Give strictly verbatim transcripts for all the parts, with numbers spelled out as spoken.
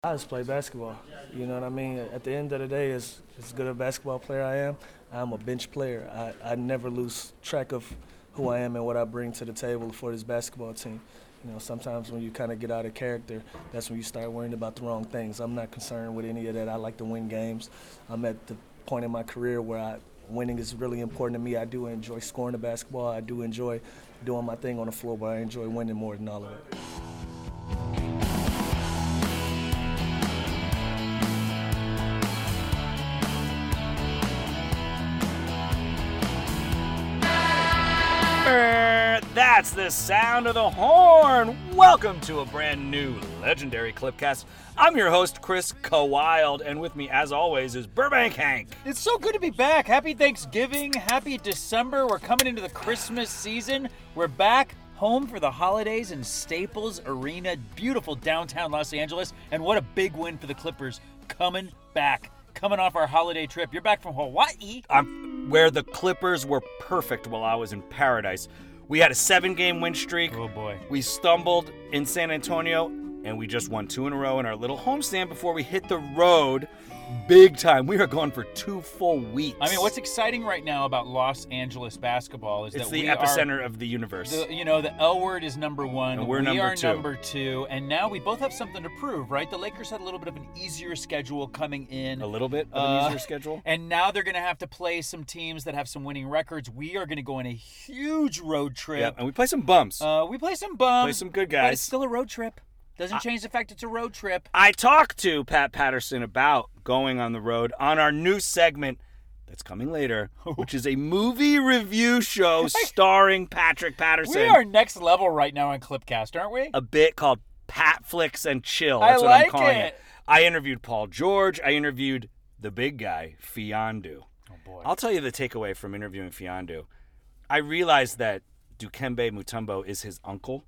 I just play basketball. You know what I mean? At the end of the day, as, as good a basketball player I am, I'm a bench player. I, I never lose track of who I am and what I bring to the table for this basketball team. You know, sometimes when you kind of get out of character, that's when you start worrying about the wrong things. I'm not concerned with any of that. I like to win games. I'm at the point in my career where I, winning is really important to me. I do enjoy scoring the basketball. I do enjoy doing my thing on the floor, but I enjoy winning more than all of it. That's the sound of the horn. Welcome to a brand new legendary Clipcast. I'm your host, Chris Kawilde, and with me, as always, is Burbank Hank. It's so good to be back. Happy Thanksgiving. Happy December. We're coming into the Christmas season. We're back home for the holidays in Staples Arena, beautiful downtown Los Angeles. And what a big win for the Clippers coming back. Coming off our holiday trip. You're back from Hawaii. I'm where the Clippers were perfect while I was in paradise. We had a seven-game win streak. Oh, boy. We stumbled in San Antonio, and we just won two in a row in our little homestand before we hit the road big time. We are gone for two full weeks. I mean, what's exciting right now about Los Angeles basketball is it's that the we epicenter are, of the universe. the, you know, the L word is number one. And we're we number are two. number two. And now we both have something to prove, right? The Lakers had a little bit of an easier schedule coming in. A little bit of Uh, an easier schedule. And now they're going to have to play some teams that have some winning records. We are going to go on a huge road Yeah, trip. and we play some bums. Uh, we play some bums. Play some good But guys. it's still a road trip. Doesn't change the fact it's a road trip. I talked to Pat Patterson about going on the road on our new segment that's coming later, which is a movie review show starring Patrick Patterson. We are next level right now on Clipcast, aren't we? A bit called Pat Flicks and Chill. I That's what I'm like calling it. it. I interviewed Paul George. I interviewed the big guy, Fiondu. Oh, boy. I'll tell you the takeaway from interviewing Fiondu. I realized that Dikembe Mutombo is his uncle.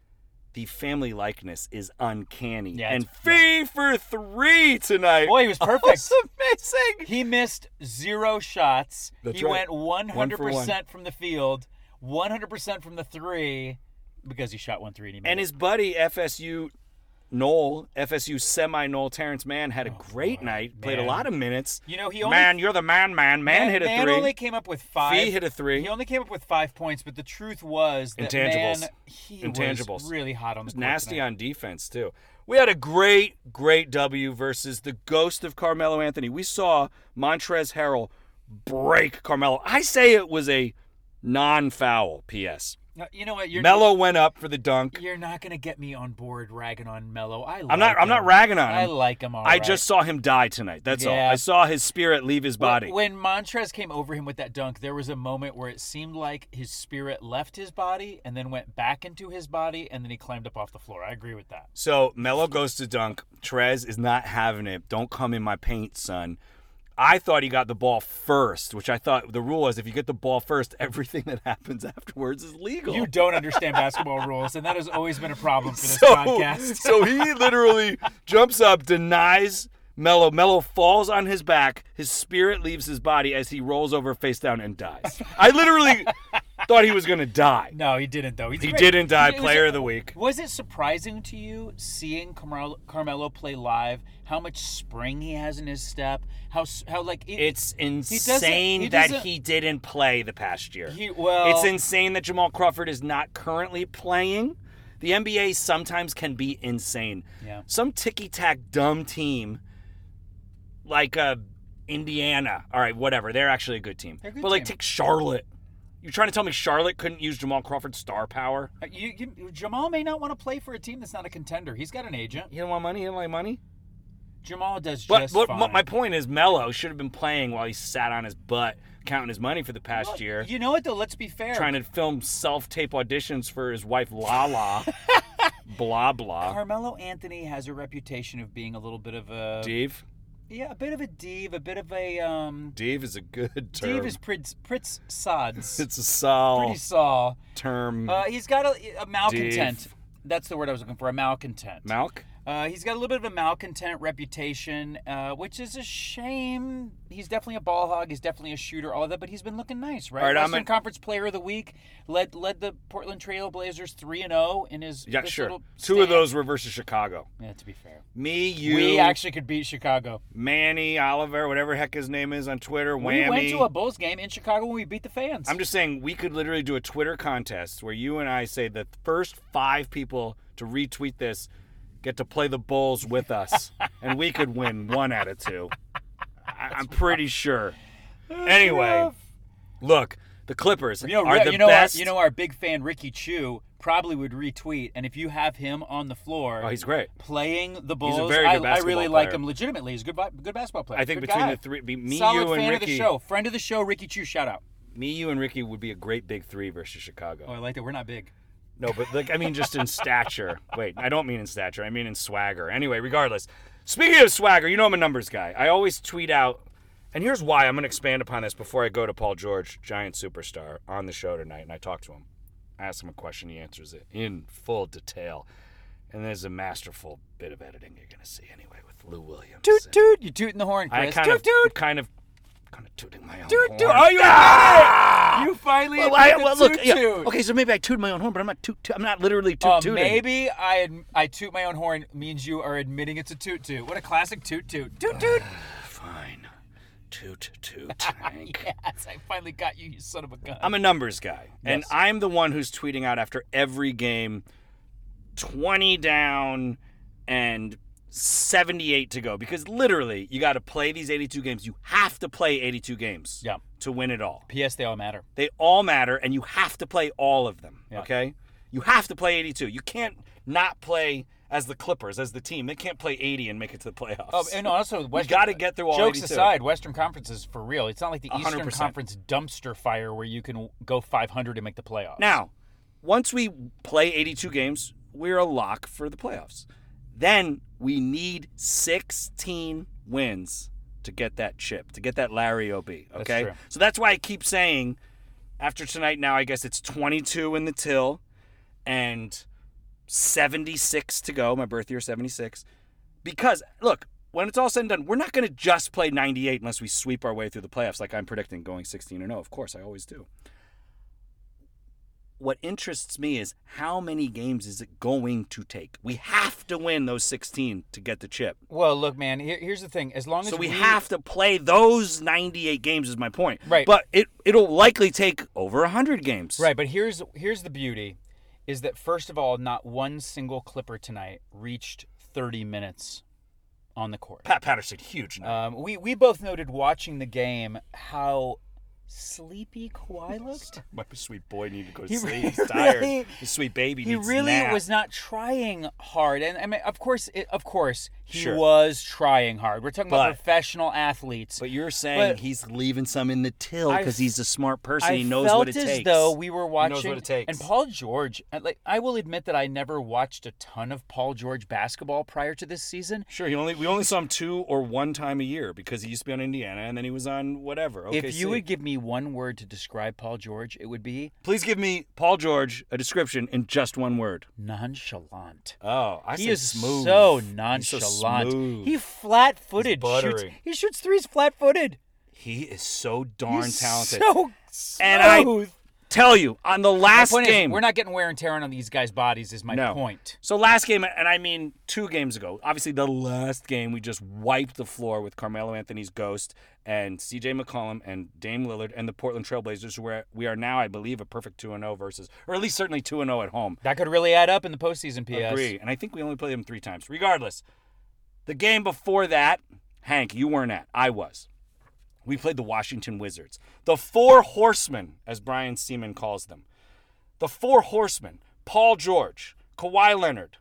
The family likeness is uncanny. Yeah, and it's- three for three tonight. Boy, he was perfect. That was amazing. He missed zero shots. That's he right. went one hundred One percent for from the field, one hundred percent from the three, because he shot one three and he made And it. his buddy, F S U Noel, F S U semi-Noel Terrence Mann, had a great boy, night. Played a man. lot of minutes. You know, he only Man, you're the man, man. Man, hit a Man three. only came up with five. Fee hit a three. He only came up with five points, but the truth was that Intangibles. man, he Intangibles. was really hot on the court Nasty tonight. on defense, too. We had a great, great W versus the ghost of Carmelo Anthony. We saw Montrezl Harrell break Carmelo. I say it was a non-foul, P S Uh, You know what? You're Melo went up for the dunk. You're not gonna get me on board ragging on Melo. I. Like I'm not. I'm him. not ragging on him. I like him. All I right. just saw him die tonight. That's all. Yeah. I saw his spirit leave his body. When Montrez came over him with that dunk, there was a moment where it seemed like his spirit left his body and then went back into his body, and then he climbed up off the floor. I agree with that. So Melo goes to dunk. Trez is not having it. Don't come in my paint, son. I thought he got the ball first, which I thought the rule is if you get the ball first, everything that happens afterwards is legal. You don't understand basketball rules, and that has always been a problem for this so, podcast. so he literally jumps up, denies Melo. Melo falls on his back. His spirit leaves his body as he rolls over face down and dies. I literally thought he was going to die. No, he didn't, though. He's He great. didn't die. It was- Player of the week. Was it surprising to you seeing Carmelo, Carmelo play live? How much spring he has in his step? How s- how like it, It's doesn't- insane he that doesn't- he didn't play the past year. he well. It's insane that Jamal Crawford is not currently playing. The N B A sometimes can be insane. Yeah. Some ticky-tack dumb team like uh, Indiana, all right, whatever, they're actually a good team. They're a good but like team. take Charlotte. You're trying to tell me Charlotte couldn't use Jamal Crawford's star power? Uh, You, you, Jamal may not want to play for a team that's not a contender. He's got an agent. You don't want money? You don't like money? Jamal does But, just but fine. my point is Melo should have been playing while he sat on his butt counting his money for the past Well, year. You know what, though? Let's be fair. Trying to film self-tape auditions for his wife Lala. blah, blah. Carmelo Anthony has a reputation of being a little bit of a Dave? yeah, a bit of a div, a bit of a um. Dave is a good term. Div is Pritz Pritz Sods. It's a sol Pretty Saul. term. Uh, he's got a, a malcontent. Div. That's the word I was looking for. A malcontent. Malk? Uh, he's got a little bit of a malcontent reputation, uh, which is a shame. He's definitely a ball hog. He's definitely a shooter, all of that, but he's been looking nice, right? All right, I'm Western an- Conference Player of the Week, led led the Portland Trail Blazers three and oh in his Yeah, this sure. little Two stint. of those were versus Chicago. Yeah, to be fair. Me, you, We actually could beat Chicago. Manny, Oliver, whatever heck his name is on Twitter, We Whammy. went to a Bulls game in Chicago when we beat the fans. I'm just saying we could literally do a Twitter contest where you and I say the first five people to retweet this get to play the Bulls with us, and we could win one out of two. I, I'm pretty sure. Anyway, look, the Clippers You know, are the you know, best. Our, you know, our big fan Ricky Chu probably would retweet, and if you have him on the floor, oh, he's great. playing the Bulls, very good I, I basketball really like player. him. Legitimately, he's a good, vi- good basketball player. I think Good between guy. the three, be me, Solid you, and fan Ricky, of the show, friend of the show, Ricky Chu. Shout out. me, you, and Ricky would be a great big three versus Chicago. Oh, I like that. We're not big. No, but like I mean, just in stature. Wait, I don't mean in stature. I mean in swagger. Anyway, regardless. Speaking of swagger, you know I'm a numbers guy. I always tweet out, and here's why. I'm going to expand upon this before I go to Paul George, giant superstar, on the show tonight, and I talk to him. I ask him a question, he answers it in full detail, and there's a masterful bit of editing you're going to see anyway with Lou Williams. Toot And toot. You tooting the horn, I Chris. kind toot of, toot. kind of, kind of tooting my own Toot horn. toot. Oh, you Ah! admitted it. You finally Well, I, admitted well, the look, toot yeah, toot. okay, so maybe I toot my own horn, but I'm not toot. toot I'm not literally toot Uh, tooting. maybe I ad- I toot my own horn means you are admitting it's a toot toot. What a classic toot toot. Toot toot. Fine, toot toot. Hank. Yes, I finally got you, you son of a gun. I'm a numbers guy, and Yes. I'm the one who's tweeting out after every game, twenty down and seventy-eight to go, because literally you got to play these eighty-two games. You have to play eighty-two games Yeah. to win it all. P S. They all matter. They all matter, and you have to play all of them. Yeah. Okay, you have to play eighty-two. You can't not play as the Clippers, as the team. They can't play eighty and make it to the playoffs. Oh, and also, Western, gotta get through all jokes eighty-two. aside, Western Conference is for real. It's not like the one hundred Eastern percent. Conference dumpster fire where you can go five hundred and make the playoffs. Now, once we play eighty-two games, we're a lock for the playoffs. Then we need sixteen wins to get that chip, to get that Larry O B. That's Okay? true. So that's why I keep saying, after tonight now, I guess it's twenty-two in the till and seventy-six to go. My birth year, seventy-six. Because, look, when it's all said and done, we're not going to just play ninety-eight unless we sweep our way through the playoffs like I'm predicting, going sixteen and oh. Of course, I always do. What interests me is how many games is it going to take? We have to win those sixteen to get the chip. Well, look, man. Here, here's the thing. As long as So we have to play those ninety-eight games is my point. Right. But it, it'll likely take over one hundred games. right, but here's here's the beauty, is that first of all, not one single Clipper tonight reached thirty minutes on the court. Pat Patterson, huge night. Um, we we both noted watching the game how sleepy Kawhi looked. My sweet boy needed to go to He sleep. really- He's tired. His sweet baby He needs a really nap. was not trying hard, and I mean, of course, it, of course, he Sure. was trying hard. We're talking about But- professional athletes. But you're saying But- he's leaving some in the till I because he's a smart person. I he knows felt what it as takes. though we were watching. knows what it takes. And Paul George, uh, like I will admit that I never watched a ton of Paul George basketball prior to this season. Sure, he only we only saw him two or one time a year because he used to be on Indiana and then he was on whatever. O K C. If you would give me one word to describe Paul George, it would be please give me Paul George a description in just one word. nonchalant. Oh, I He said is smooth. so He's so nonchalant. smooth. He flat-footed He's shoots. buttery. He shoots threes flat-footed. He is so darn He's talented. So And I- smooth. Tell you on the My last point game. is, we're not getting wear and tear on these guys' bodies. Is my No. point. So last game, and I mean two games ago, obviously the last game, we just wiped the floor with Carmelo Anthony's ghost and C J McCollum and Dame Lillard and the Portland Trailblazers, where we are now, I believe, a perfect two and oh versus, or at least certainly two and oh at home. That could really add up in the postseason. P S. Agree. And I think we only played them three times. Regardless, the game before that, Hank, you weren't at. I was. We played the Washington Wizards. The Four Horsemen, as Brian Seaman calls them. The Four Horsemen. Paul George, Kawhi Leonard,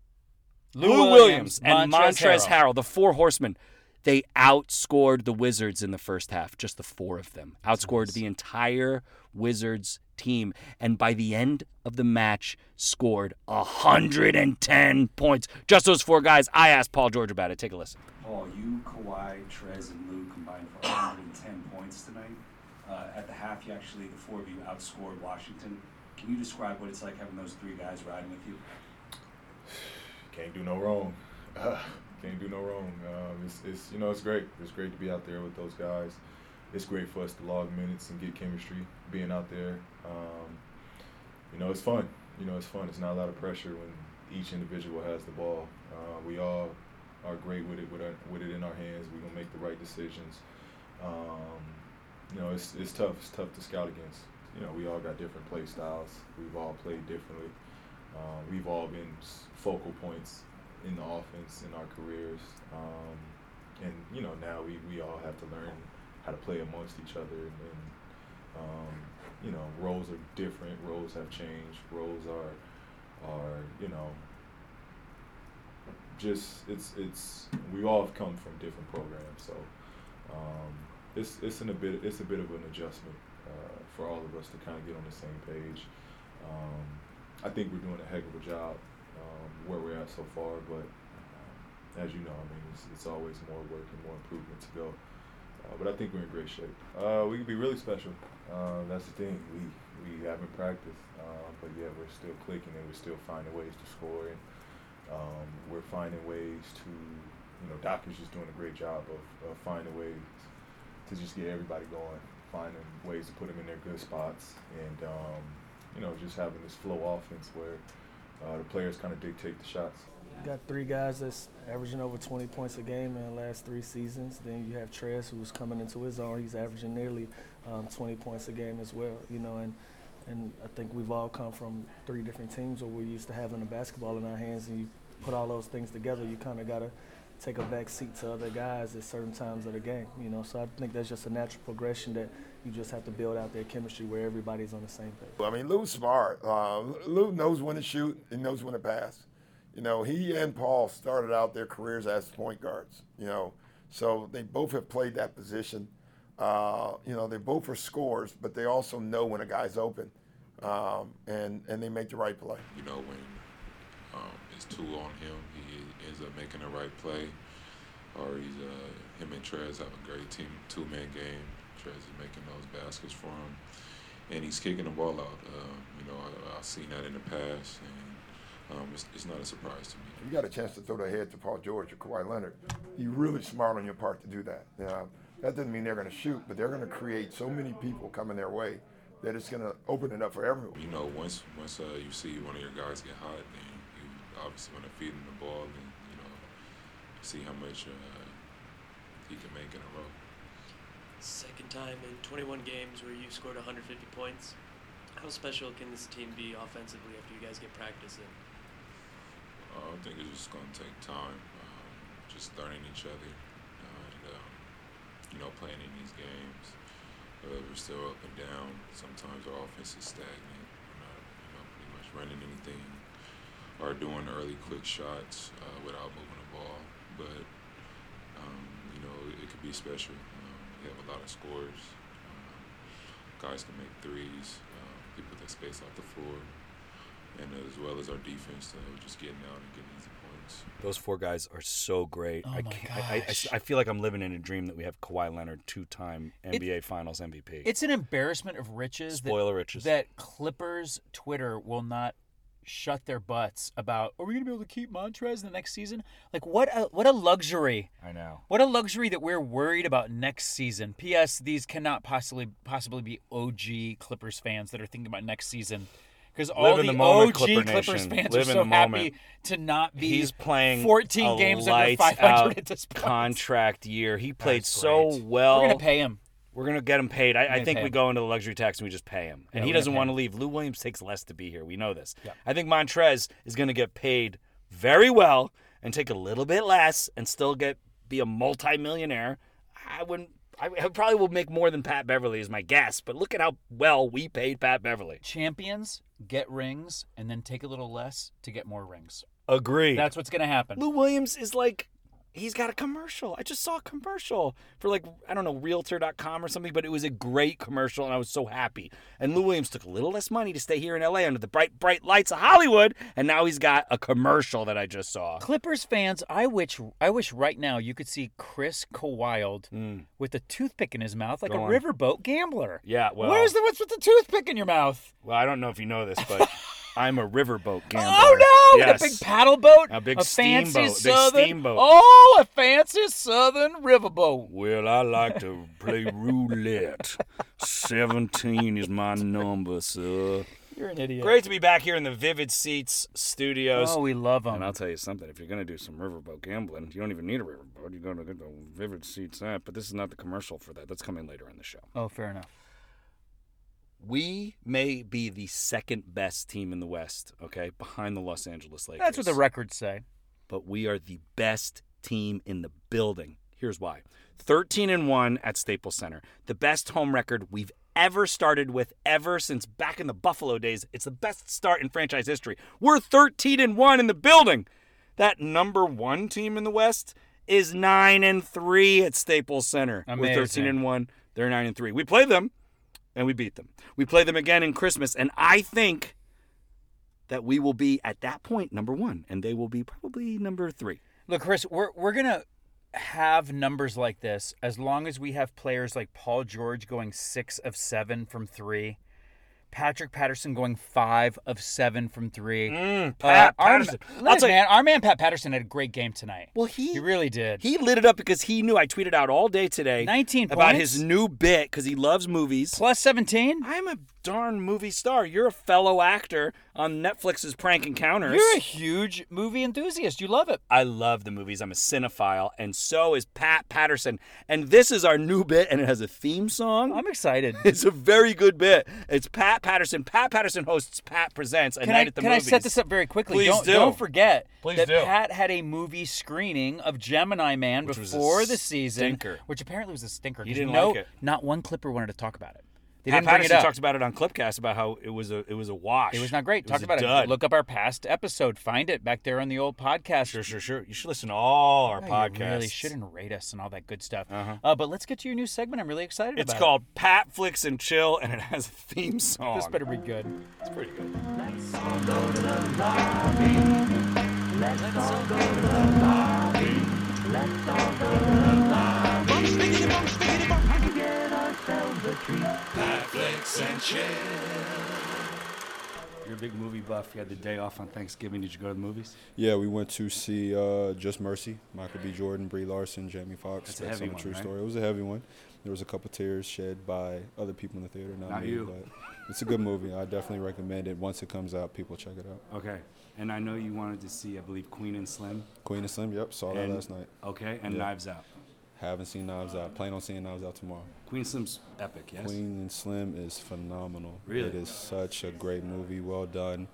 Lou, Lou Williams, Williams, and Montrezl Montrezl Harrell. Harrell, the Four Horsemen. They outscored the Wizards in the first half, just the four of them. Outscored the entire Wizards team. And by the end of the match, scored one hundred ten points. Just those four guys. I asked Paul George about it. Take a listen. Paul, you, Kawhi, Trez, and Lou combined for one hundred ten points tonight. Uh, at the half, you actually, the four of you outscored Washington. Can you describe what it's like having those three guys riding with you? Can't do no wrong. Uh, can't do no wrong. Um, it's, it's you know it's great. It's great to be out there with those guys. It's great for us to log minutes and get chemistry being out there. Um, you know, it's fun. You know, it's fun. It's not a lot of pressure when each individual has the ball. Uh, we all are great with it, with, our, with it in our hands. We gonna make the right decisions. Um, you know, it's it's tough. It's tough to scout against. You know, we all got different play styles. We've all played differently. Uh, we've all been focal points in the offense in our careers. Um, and, you know, now we, we all have to learn how to play amongst each other. And, and um, you know, roles are different. Roles have changed. Roles are, are you know, just, it's, it's, we all have come from different programs. So um, it's, it's, in a bit, it's a bit of an adjustment uh, for all of us to kind of get on the same page. Um, I think we're doing a heck of a job um, where we're at so far, but um, as you know, I mean, it's, it's always more work and more improvement to go. Uh, but I think we're in great shape. Uh, we can be really special. Uh, that's the thing. We we haven't practiced, uh, but yeah, we're still clicking and we're still finding ways to score, and um, we're finding ways to, you know, Doc is just doing a great job of, of finding ways to just get everybody going, finding ways to put them in their good spots, and um, you know, just having this flow offense where uh, the players kind of dictate the shots. You got three guys that's averaging over twenty points a game in the last three seasons. Then you have Trez, who's coming into his own. He's averaging nearly um, twenty points a game as well. You know, and and I think we've all come from three different teams where we're used to having the basketball in our hands, and you put all those things together, you kind of got to take a back seat to other guys at certain times of the game. You know, so I think that's just a natural progression that you just have to build out their chemistry where everybody's on the same page. Well, I mean, Lou's smart. Uh, Lou knows when to shoot and knows when to pass. You know, he and Paul started out their careers as point guards, you know, so they both have played that position. Uh, you know, they both are scorers, but they also know when a guy's open, um, and, and they make the right play. You know, when um, it's two on him, he ends up making the right play, or he's, uh, him and Trez have a great team, two-man game. Trez is making those baskets for him, and he's kicking the ball out. Uh, you know, I, I've seen that in the past, and Um, it's, it's not a surprise to me. You got a chance to throw the head to Paul George or Kawhi Leonard. You're really smart on your part to do that. You know, that doesn't mean they're going to shoot, but they're going to create so many people coming their way that it's going to open it up for everyone. You know, once once uh, you see one of your guys get hot, then you obviously want to feed him the ball and, you know, see how much uh, he can make in a row. Second time in twenty-one games where you've scored one hundred fifty points. How special can this team be offensively after you guys get practice in? Uh, I think it's just going to take time, um, just learning each other, uh, and um, you know, playing in these games. Uh, we're still up and down. Sometimes our offense is stagnant. We're not, you know, pretty much running anything or doing early quick shots uh, without moving the ball. But um, you know, it could be special. Um, we have a lot of scores. Um, guys can make threes. Um, people that space off the floor, and as well as our defense, uh, just getting out and getting easy points. Those four guys are so great. Oh I my can't, I, I, gosh. I feel like I'm living in a dream that we have Kawhi Leonard, two-time N B A Finals M V P. It's an embarrassment of riches. Spoil that, of riches. That Clippers Twitter will not shut their butts about, are we going to be able to keep Montrez in the next season? Like, what a, what a luxury. I know. What a luxury that we're worried about next season. P S. These cannot possibly possibly be O G Clippers fans that are thinking about next season. Because all in the, the moment, O G Clipper Clippers Nation. fans Live are in so the happy moment. to not be He's playing fourteen a games under five lights-out hundred at this point. contract year. He played That's so great. well. We're going to pay him. We're going to get him paid. I, I gonna think pay we him. go into the luxury tax and we just pay him. And Yeah, he we're gonna doesn't pay want to him. leave. Lou Williams takes less to be here. We know this. Yep. I think Montrez is going to get paid very well and take a little bit less and still get be a multimillionaire. I wouldn't. I, I probably will make more than Pat Beverly is my guess. But look at how well we paid Pat Beverly. Champions get rings and then take a little less to get more rings. Agreed. That's what's going to happen. Lou Williams is like, he's got a commercial. I just saw a commercial for like, I don't know, realtor dot com or something, but it was a great commercial and I was so happy. And Lou Williams took a little less money to stay here in L A under the bright, bright lights of Hollywood, and now he's got a commercial that I just saw. Clippers fans, I wish I wish right now you could see Chris Kawhild Mm. with a toothpick in his mouth like Go a on. riverboat gambler. Yeah, well, Where's the what's with the toothpick in your mouth? well, I don't know if you know this, but I'm a riverboat gambler. Oh no! Yes. A big paddle boat, A big fancy steamboat, big southern. steamboat. Oh, a fancy southern riverboat. Well, I like to play roulette. Seventeen is my number, sir. You're an idiot. Great to be back here in the Vivid Seats studios. Oh, we love them. And I'll tell you something, if you're going to do some riverboat gambling, you don't even need a riverboat. You're going to get the Vivid Seats app, but this is not the commercial for that. That's coming later in the show. Oh, fair enough. We may be the second best team in the West, okay, behind the Los Angeles Lakers. That's what the records say. But we are the best team in the building. Here's why. thirteen and one at Staples Center. The best home record we've ever started with ever since back in the Buffalo days. It's the best start in franchise history. We're thirteen and one in the building. That number one team in the West is nine and three at Staples Center. Amazing. We're thirteen and one. They're nine and three. We play them and we beat them. We play them again in Christmas, and I think that we will be at that point number one, and they will be probably number three. Look, Chris, we're we're gonna have numbers like this as long as we have players like Paul George going six of seven from three, Patrick Patterson going five of seven from three. Mm, Pat uh, our, Patterson. Listen, I'll tell you- man, our man Pat Patterson had a great game tonight. Well, he He really did. he lit it up because he knew. I tweeted out all day today nineteen about points? his new bit because he loves movies. Plus seventeen. I'm a darn movie star. You're a fellow actor on Netflix's Prank Encounters. You're a huge movie enthusiast. You love it. I love the movies. I'm a cinephile, and so is Pat Patterson. And this is our new bit, and it has a theme song. I'm excited. It's a very good bit. It's Pat Patterson. Pat Patterson hosts Pat Presents, A Can, Night I, at the can I Movies. set this up very quickly? Please don't, do. don't forget Please that do. Pat had a movie screening of Gemini Man Which was a before the season, stinker. which apparently was a stinker. You 'cause didn't no, like it. Not one Clipper wanted to talk about it. They Pat didn't bring it Patterson up. talks about it on Clipcast about how it was a it was a wash. It was not great. It Talk was a about dud. it. Look up our past episode. Find it back there on the old podcast. Sure, sure, sure. You should listen to all our Oh, podcasts. You really shouldn't rate us and all that good stuff. Uh-huh. Uh, but let's get to your new segment. I'm really excited It's about called Pat Flicks and Chill, and it has a theme song. it. This better be good. It's pretty good. You're a big movie buff. You had the day off on Thanksgiving. Did you go to the movies? Yeah, we went to see uh, Just Mercy, Michael B. Jordan, Brie Larson, Jamie Foxx. That's a heavy on a one, true right? story. It was a heavy one. There was a couple tears shed by other people in the theater, not, Not me. you. But it's a good movie. I definitely recommend it. Once it comes out, people check it out. Okay. And I know you wanted to see, I believe, Queen and Slim. Queen and Slim, yep, saw that And- last night. Okay. And Yeah. Knives Out. Haven't seen Knives Out. Plan on seeing Knives Out tomorrow. Queen and Slim's epic, yes? Queen and Slim is phenomenal. Really? It is such a great movie. Well done.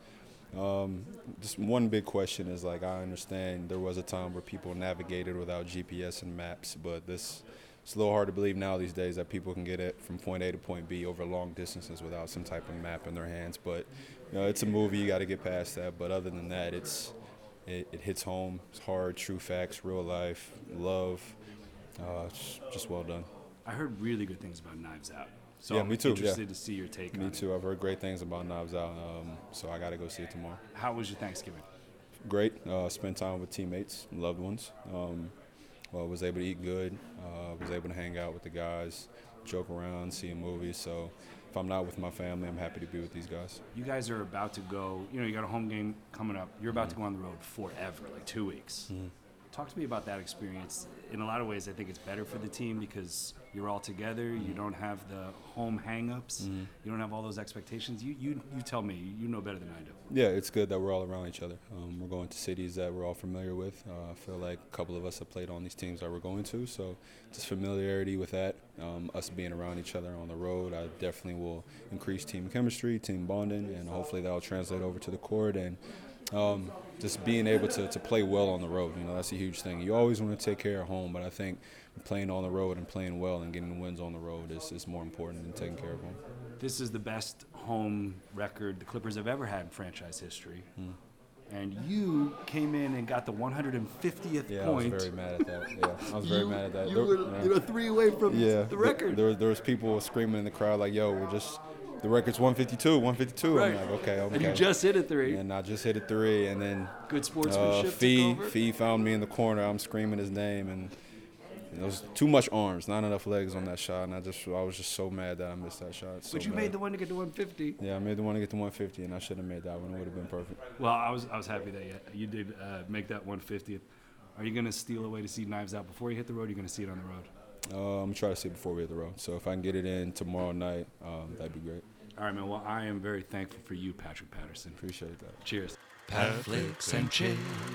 Um, just one big question is, like, I understand there was a time where people navigated without G P S and maps, but this it's a little hard to believe now these days that people can get it from point A to point B over long distances without some type of map in their hands. But you know, it's a movie, you got to get past that. But other than that, it's it, it hits home. It's hard, true facts, real life, love. Uh, it's just well done. I heard really good things about Knives Out. So Yeah, I'm me too, interested yeah. to see your take Me on too. I've heard great things about Knives Out, um, so I got to go see it tomorrow. it. How was your Thanksgiving? Great. Uh, spent time with teammates, loved ones. Um, well, was able to eat good. Uh, was able to hang out with the guys, joke around, see a movie. So if I'm not with my family, I'm happy to be with these guys. You guys are about to go, you know, you got a home game coming up. You're about to go on the road forever, like two weeks. Mm-hmm. Talk to me about that experience. In a lot of ways, I think it's better for the team because you're all together. You don't have the home hang-ups. You don't have all those expectations. You, you, you tell me. You know better than I do. Yeah, it's good that we're all around each other. Um, we're going to cities that we're all familiar with. Uh, I feel like a couple of us have played on these teams that we're going to, so just familiarity with that. Um, us being around each other on the road, I definitely will increase team chemistry, team bonding, and hopefully that will translate over to the court. And um, just being able to, to play well on the road, you know, that's a huge thing. You always want to take care of home, but I think playing on the road and playing well and getting wins on the road is, is more important than taking care of home. This is the best home record the Clippers have ever had in franchise history. Hmm. And you came in and got the one hundred fiftieth Yeah, point. I was very mad at that. Yeah, I was very You- mad at that. You There- were, yeah. you were three away from Yeah, the record. There, there was people screaming in the crowd like, "Yo, we're just the record's one fifty-two, one fifty-two." Right. I'm like, "Okay, okay." And you just hit a three. And I just hit a three, and then Good uh, sportsmanship Fee took over. Fee found me in the corner. I'm screaming his name, and There was too much arms, not enough legs on that shot, and I just I was just so mad that I missed that shot. So But you bad. made the one to get to one fifty. Yeah, I made the one to get to one fifty, and I should have made that one. It would have been perfect. Well, I was I was happy that you, you did uh, make that one fiftieth. Are you gonna steal away to see Knives Out before you hit the road? Or are you gonna see it on the road? Uh, I'm gonna try to see it before we hit the road. So if I can get it in tomorrow night, um, that'd be great. All right, man. Well, I am very thankful for you, Patrick Patterson. Appreciate that. Cheers. Patflix and chill.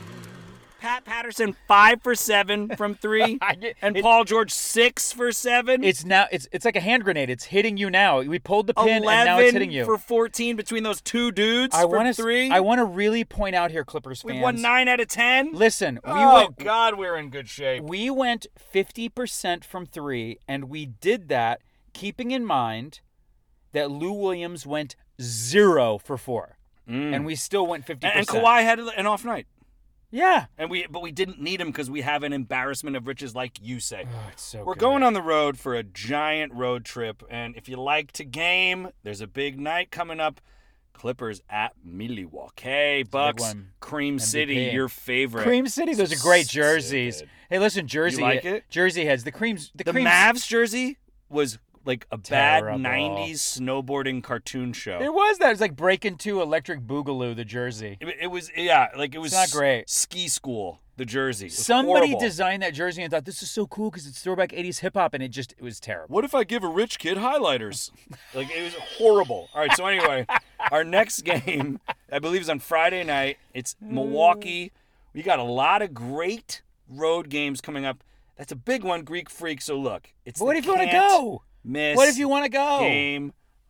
Pat Patterson five for seven from three, and Paul George six for seven. It's now it's it's like a hand grenade. It's hitting you now. We pulled the pin and now it's hitting you. for fourteen between those two dudes I for want to three. I want to really point out here, Clippers fans. We won nine out of ten. Listen, we oh went. God, we're in good shape. We went fifty percent from three, and we did that keeping in mind that Lou Williams went zero for four, Mm. and we still went fifty And, percent. and Kawhi had an off night. Yeah. And we, but we didn't need him because we have an embarrassment of riches, like you say. Oh, it's so We're good. going on the road for a giant road trip, and if you like to game, there's a big night coming up. Clippers at Milwaukee Bucks, one. Cream M V P. City, your favorite. Cream City. Those are great jerseys. Stupid. Hey, listen, Jersey. You like it? Jersey heads. The creams. The, The creams. Mavs jersey was like a Terrible. bad nineties snowboarding cartoon show. It was that. It was like Breaking Two, Electric Boogaloo. The jersey. It, it was, yeah, like it was It's not great. ski school, the jersey. It was Somebody horrible. designed that jersey and thought this is so cool because it's throwback eighties hip hop, and it just it was terrible. What if I give a rich kid highlighters? Like, it was horrible. All right, so anyway, our next game, I believe, is on Friday night. It's Milwaukee. We got a lot of great road games coming up. That's a big one, Greek Freak. So look, it's But what the if you want to can't go? miss What if you want to go? game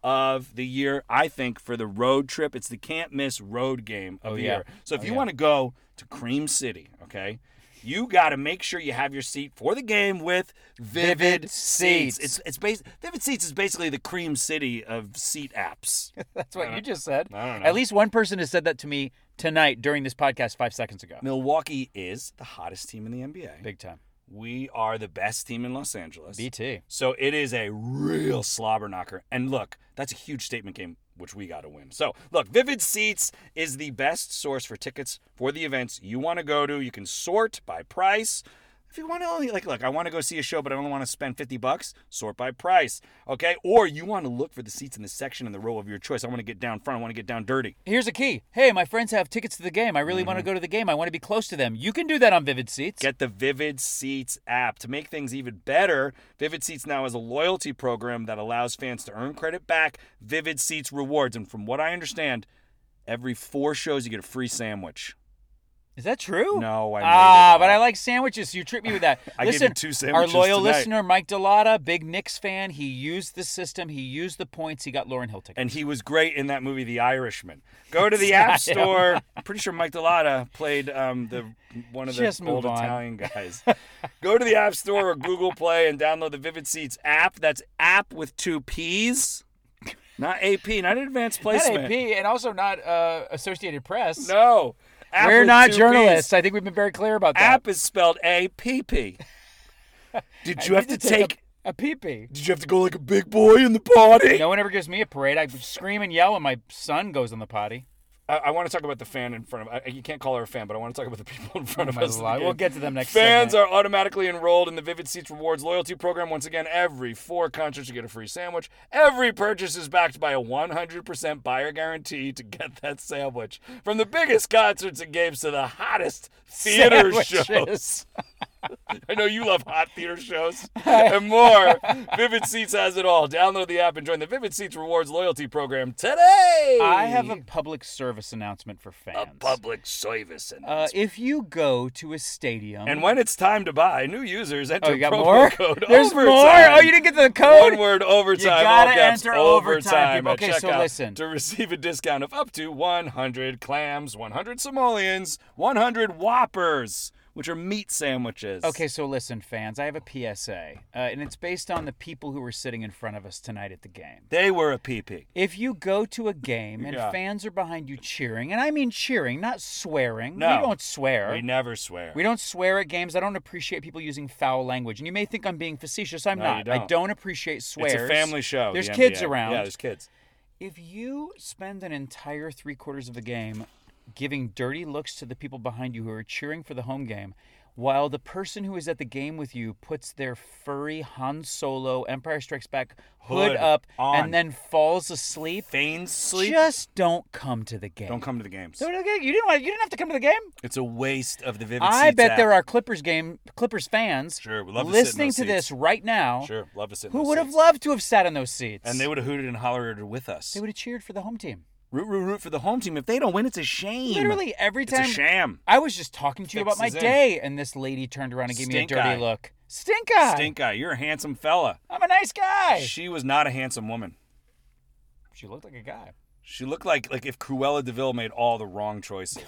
of the year, I think, for the road trip. It's the can't miss road game of Oh, the yeah. year. So if Oh, you yeah. want to go to Cream City, okay, you got to make sure you have your seat for the game with Vivid, Vivid Seats. Seats. It's it's bas- Vivid Seats is basically the Cream City of seat apps. That's what you just said. I don't know. At least one person has said that to me tonight during this podcast five seconds ago. Milwaukee is the hottest team in the N B A. Big time. We are the best team in Los Angeles. B T. So it is a real slobber knocker. And look, that's a huge statement game, which we got to win. So look, Vivid Seats is the best source for tickets for the events you want to go to. You can sort by price. If you want to only, like, look, I want to go see a show, but I only want to spend fifty bucks, sort by price, okay? Or you want to look for the seats in the section in the row of your choice. I want to get down front. I want to get down dirty. Here's a key. Hey, my friends have tickets to the game. I really want to Mm-hmm. go to the game. I want to be close to them. You can do that on Vivid Seats. Get the Vivid Seats app. To make things even better, Vivid Seats now has a loyalty program that allows fans to earn credit back, Vivid Seats rewards. And from what I understand, every four shows you get a free sandwich. Is that true? No, I made Ah, it up. but I like sandwiches. So you tricked me with that. I gave Listen, you two our sandwiches loyal tonight. listener, Mike Delotta, big Knicks fan. He used the system. He used the points. He got Lauryn Hill tickets. And he was great in that movie, The Irishman. Go to the App It's not him. Store. I'm pretty sure Mike Delotta played um, the one of the Just move old on. Italian guys. Go to the App Store or Google Play and download the Vivid Seats app. That's app with two P's, not A P, not advanced Not placement. A P and also not uh, Associated Press. No. App We're with not two journalists. Ps. I think we've been very clear about that. App is spelled A P P. Did I you have need to take take? a, a pee-pee. Did you have to go like a big boy in the potty? No one ever gives me a parade. I scream and yell when my son goes on the potty. I, I want to talk about the fan in front of. I, you can't call her a fan, but I want to talk about the people in front Oh of my us. in the Lord. game. We'll get to them next Fans segment. are automatically enrolled in the Vivid Seats Rewards loyalty program. Once again, every four concerts you get a free sandwich. Every purchase is backed by a one hundred percent buyer guarantee to get that sandwich. From the biggest concerts and games to the hottest theater Sandwiches. shows. I know you love hot theater shows and more. Vivid Seats has it all. Download the app and join the Vivid Seats Rewards loyalty program today. I have a public service announcement for fans. A public service Uh, announcement. if you go to a stadium, And when it's time to buy, new users enter oh, you got promo more? code There's overtime. more. Oh, you didn't get the code. One word overtime. You gotta all caps, enter overtime, overtime people. at Okay, so checkout listen. to receive a discount of up to one hundred clams, one hundred simoleons, one hundred whoppers, which are meat sandwiches. Okay, so listen, fans. I have a P S A, uh, and it's based on the people who were sitting in front of us tonight at the game. They were a P P. If you go to a game and Yeah. fans are behind you cheering, and I mean cheering, not swearing. No. We don't swear. We never swear. We don't swear at games. I don't appreciate people using foul language. And you may think I'm being facetious. I'm No, not. you don't. I don't appreciate swears. It's a family show. There's the kids N B A. around. Yeah, there's kids. If you spend an entire three quarters of the game giving dirty looks to the people behind you who are cheering for the home game, while the person who is at the game with you puts their furry Han Solo Empire Strikes Back hood, Hood up on. and then falls asleep, Feigns sleep. just don't come to the game. Don't come to the games. Don't- okay, You didn't want. You didn't have to come to the game. It's a waste of the Vivid I Seats bet app. there are Clippers game Clippers fans Sure, we'd love to sit in listening those to this seats. right now Sure, love to sit in who those would have seats. loved to have sat in those seats. And they would have hooted and hollered with us. They would have cheered for the home team. Root, root, root for the home team. If they don't win, it's a shame. Literally every It's time. a sham. I was just talking to you about my Fixes in. day, and this lady turned around and gave me a Stink dirty eye. look. Stink eye. Stink eye. You're a handsome fella. I'm a nice guy. She was not a handsome woman. She looked like a guy. She looked like like if Cruella DeVille made all the wrong choices.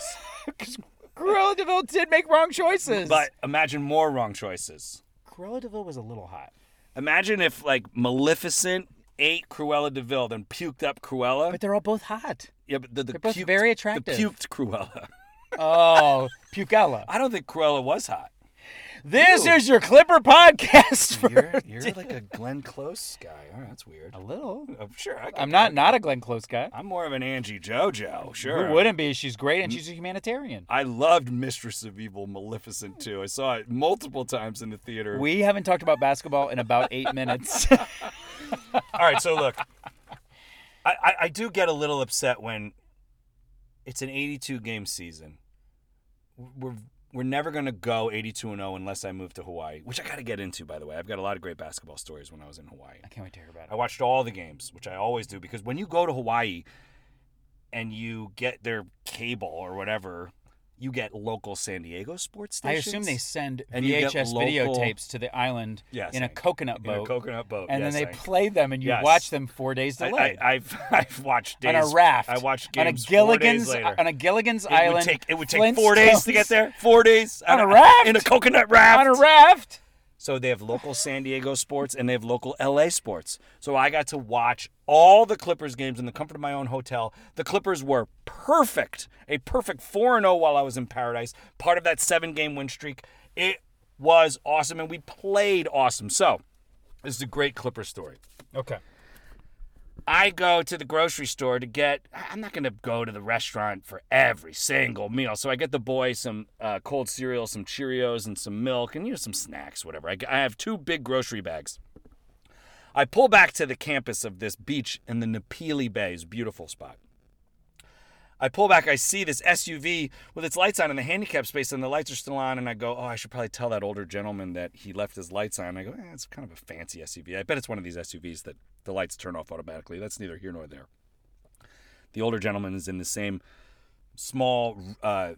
Cruella DeVille did make wrong choices. But imagine more wrong choices. Cruella DeVille was a little hot. Imagine if like Maleficent ate Cruella DeVille, then puked up Cruella. But they're all both hot. Yeah, but the, the They're both puked, very attractive. The puked Cruella. Oh, Pukella. I don't think Cruella was hot. This Ew. is your Clipper podcast. For You're, you're like a Glenn Close guy. Oh, that's weird. a little. I'm sure. I get I'm not that. not a Glenn Close guy. I'm more of an Angie JoJo. Sure. Who wouldn't be? She's great and she's a humanitarian. I loved Mistress of Evil Maleficent too. I saw it multiple times in the theater. We haven't talked about basketball in about eight minutes. All right, so look, I, I, I do get a little upset when it's an eighty-two game season. We're we're never gonna go eighty-two and oh unless I move to Hawaii, which I got to get into, by the way. I've got a lot of great basketball stories when I was in Hawaii. I can't wait to hear about it. I watched all the games, which I always do, because when you go to Hawaii and you get their cable or whatever, you get local San Diego sports I stations. assume they send And you get V H S local- videotapes to the island Yes, in a Hank. coconut in boat. a coconut boat. and yes, then they Hank. play them and you Yes. watch them four days I, delayed. I, I've I've watched days on a raft. I watched on a games four days Gilligan's later. on a Gilligan's It Island. would take it would take four days to get Flintstones. there. Four days On a a- raft? in a coconut raft. On a raft. So they have local San Diego sports and they have local L A sports. So I got to watch all the Clippers games in the comfort of my own hotel. The Clippers were perfect, a perfect four and oh while I was in paradise, part of that seven-game win streak. It was awesome, and we played awesome. So this is a great Clipper story. Okay. I go to the grocery store to get, I'm not going to go to the restaurant for every single meal. So I get the boys some uh, cold cereal, some Cheerios, and some milk, and, you know, some snacks, whatever. I, I have two big grocery bags. I pull back to the campus of this beach in the Napili Bay. It's a beautiful spot. I pull back, I see this S U V with its lights on in the handicap space, and the lights are still on, and I go, oh, I should probably tell that older gentleman that he left his lights on. I go, eh, it's kind of a fancy S U V. I bet it's one of these S U Vs that the lights turn off automatically. That's neither here nor there. The older gentleman is in the same small uh,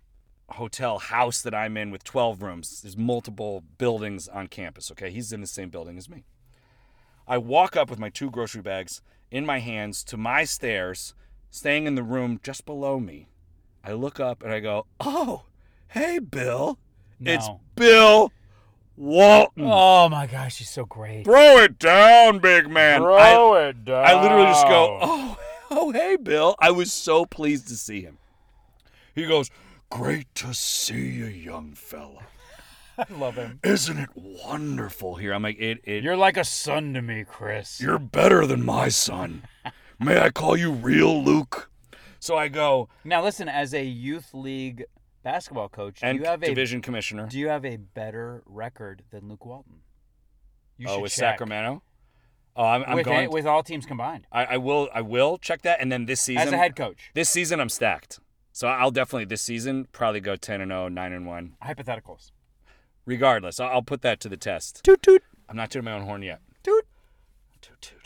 hotel house that I'm in with twelve rooms. There's multiple buildings on campus, okay? He's in the same building as me. I walk up with my two grocery bags in my hands to my stairs, staying in the room just below me. I look up and I go, oh, hey, Bill. No. It's Bill Walton. Oh my gosh, she's so great. Throw it down, big man. Throw I, it down. I literally just go, oh, oh, hey, Bill. I was so pleased to see him. He goes, great to see you, young fella. I love him. Isn't it wonderful here? I'm like, it, it. You're like a son to me, Chris. You're better than my son. May I call you real Luke? So I go, Now listen, as a youth league basketball coach, and do you have a division commissioner. do you have a better record than Luke Walton? You Oh, should with check. Sacramento? Oh, I'm, I'm with, going. with all teams combined. I, I will. I will check that, and then this season, As a head coach. this season I'm stacked. So I'll definitely this season probably go ten and oh, nine and one. Hypotheticals. Regardless, I'll, I'll put that to the test. Toot toot. I'm not tooting my own horn yet. Toot. Toot toot.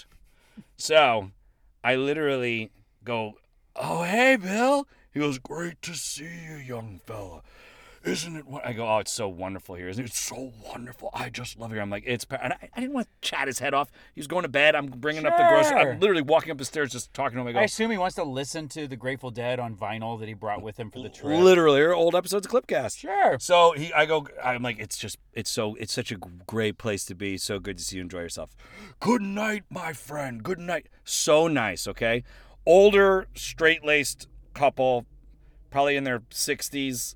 So I literally go, oh hey Bill. He goes, great to see you, young fella. Isn't it? Won-? I go, oh, it's so wonderful here. Isn't it? It's so wonderful. I just love it here. I'm like, it's. Pa-. And I, I didn't want to chat his head off. He was going to bed. I'm bringing up the grocery. Sure. I'm literally walking up the stairs, just talking to him. I go, I assume he wants to listen to the Grateful Dead on vinyl that he brought with him for the trip. literally, or old episodes of Clipcast. Sure. So he, I go, I'm like, it's just, it's so, it's such a great place to be. So good to see you enjoy yourself. Good night, my friend. Good night. So nice. Okay, older, straight-laced couple, probably in their sixties.